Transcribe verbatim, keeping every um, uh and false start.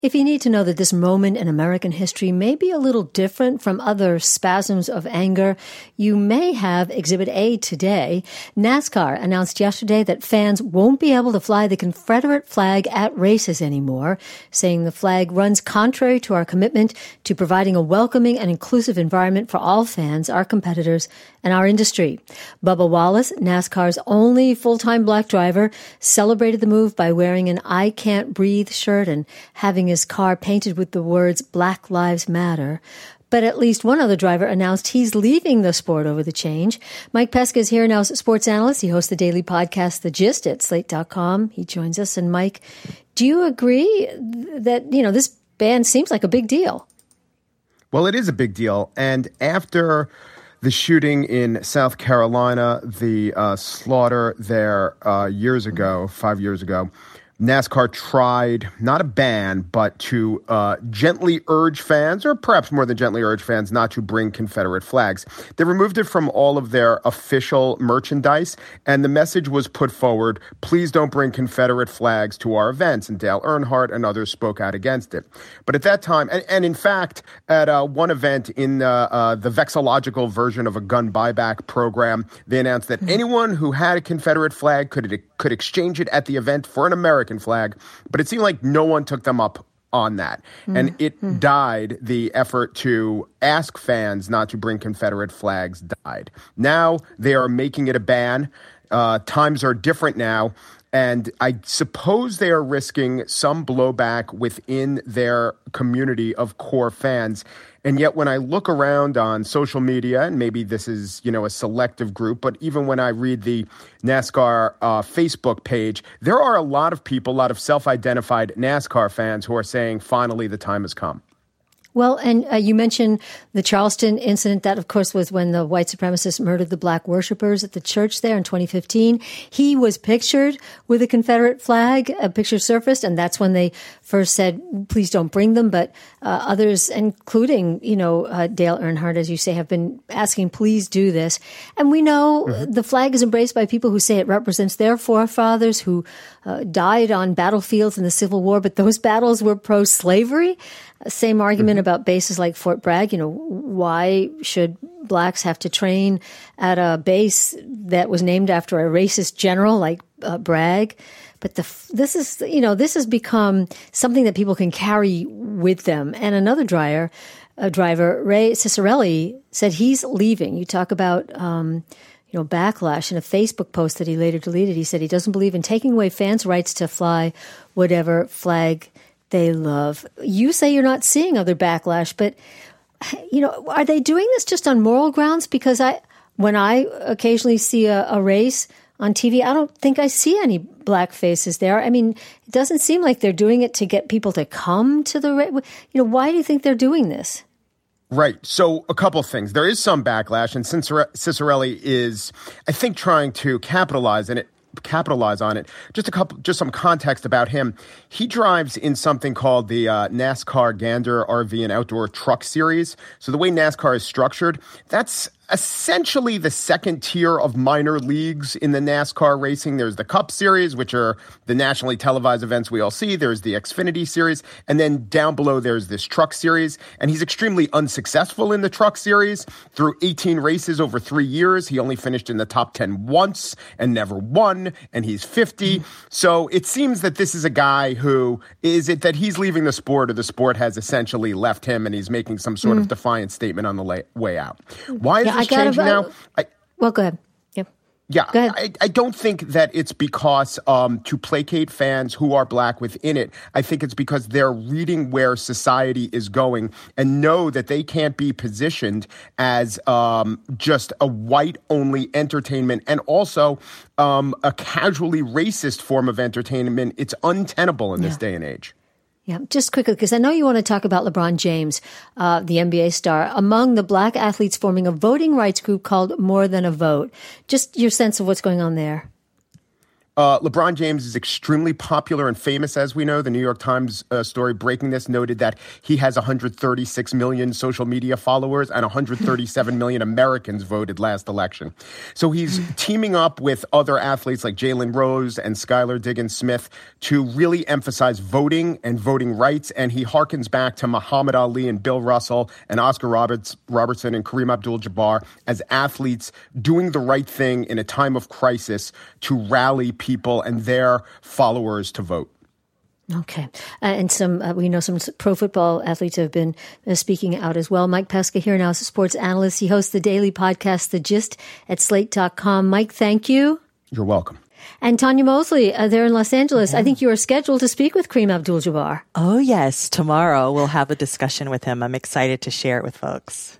If you need to know that this moment in American history may be a little different from other spasms of anger, you may have Exhibit A today. NASCAR announced yesterday that fans won't be able to fly the Confederate flag at races anymore, saying the flag runs contrary to our commitment to providing a welcoming and inclusive environment for all fans, our competitors, and our industry. Bubba Wallace, NASCAR's only full-time black driver, celebrated the move by wearing an I Can't Breathe shirt and having his car painted with the words Black Lives Matter. But at least one other driver announced he's leaving the sport over the change. Mike Pesca is here now as a sports analyst. He hosts the daily podcast, The Gist, at slate dot com. He joins us. And Mike, do you agree that, you know, this ban seems like a big deal? Well, it is a big deal. And after the shooting in South Carolina, the uh, slaughter there uh, years ago, five years ago, NASCAR tried, not a ban, but to uh, gently urge fans, or perhaps more than gently urge fans, not to bring Confederate flags. They removed it from all of their official merchandise, and the message was put forward, please don't bring Confederate flags to our events. And Dale Earnhardt and others spoke out against it. But at that time, and, and in fact, at uh, one event in uh, uh, the vexillological version of a gun buyback program, they announced that anyone who had a Confederate flag could, could exchange it at the event for an American flag, but it seemed like no one took them up on that. Mm. And it mm. died. The effort to ask fans not to bring Confederate flags died. Now they are making it a ban. Uh, times are different now. And I suppose they are risking some blowback within their community of core fans. And yet when I look around on social media, and maybe this is, you know, a selective group, but even when I read the NASCAR uh, Facebook page, there are a lot of people, a lot of self-identified NASCAR fans who are saying, finally, the time has come. Well, and uh, you mentioned the Charleston incident. That, of course, was when the white supremacists murdered the black worshipers at the church there in twenty fifteen. He was pictured with a Confederate flag. A picture surfaced, and that's when they first said, please don't bring them. But uh, others, including, you know, uh, Dale Earnhardt, as you say, have been asking, please do this. And we know mm-hmm. the flag is embraced by people who say it represents their forefathers who uh, died on battlefields in the Civil War, but those battles were pro-slavery. Same argument mm-hmm. about bases like Fort Bragg. You know, why should blacks have to train at a base that was named after a racist general like uh, Bragg? But the, this is, you know, this has become something that people can carry with them. And another driver, a driver, Ray Ciccarelli, said he's leaving. You talk about, um, you know, backlash in a Facebook post that he later deleted. He said he doesn't believe in taking away fans' rights to fly whatever flag they love. You say you're not seeing other backlash, but, you know, are they doing this just on moral grounds? Because I, when I occasionally see a, a race on T V, I don't think I see any black faces there. I mean, it doesn't seem like they're doing it to get people to come to the race. You know, why do you think they're doing this? Right. So a couple of things. There is some backlash, and Ciccarelli is, I think, trying to capitalize on it. capitalize on it. Just a couple, just some context about him. He drives in something called the uh, NASCAR Gander R V and Outdoor Truck Series. So the way NASCAR is structured, that's essentially the second tier of minor leagues in the NASCAR racing. There's the Cup Series, which are the nationally televised events we all see. There's the Xfinity Series. And then down below, there's this Truck Series. And he's extremely unsuccessful in the Truck Series. Through eighteen races over three years, he only finished in the top ten once and never won. And he's fifty. Mm-hmm. So it seems that this is a guy who, is it that he's leaving the sport, or the sport has essentially left him and he's making some sort mm-hmm. of defiant statement on the lay, way out? Why is yeah, this changing now? I, well, go ahead. Yeah. Yeah, I, I don't think that it's because um, to placate fans who are black within it. I think it's because they're reading where society is going and know that they can't be positioned as um, just a white-only entertainment and also um, a casually racist form of entertainment. It's untenable in this yeah. day and age. Yeah, just quickly, because I know you want to talk about LeBron James, uh, the N B A star, among the black athletes forming a voting rights group called More Than a Vote. Just your sense of what's going on there. Uh, LeBron James is extremely popular and famous, as we know. The New York Times uh, story breaking this noted that he has one hundred thirty-six million social media followers and one hundred thirty-seven million Americans voted last election. So he's teaming up with other athletes like Jalen Rose and Skylar Diggins-Smith to really emphasize voting and voting rights. And he harkens back to Muhammad Ali and Bill Russell and Oscar Roberts, Robertson and Kareem Abdul-Jabbar as athletes doing the right thing in a time of crisis to rally people and their followers to vote. Okay. Uh, and some, uh, we know some pro football athletes have been uh, speaking out as well. Mike Pesca here now is a sports analyst. He hosts the daily podcast, The Gist, at slate dot com. Mike, thank you. You're welcome. And Tanya Mosley, uh, there in Los Angeles, yeah. I think you are scheduled to speak with Kareem Abdul-Jabbar. Oh, yes. Tomorrow we'll have a discussion with him. I'm excited to share it with folks.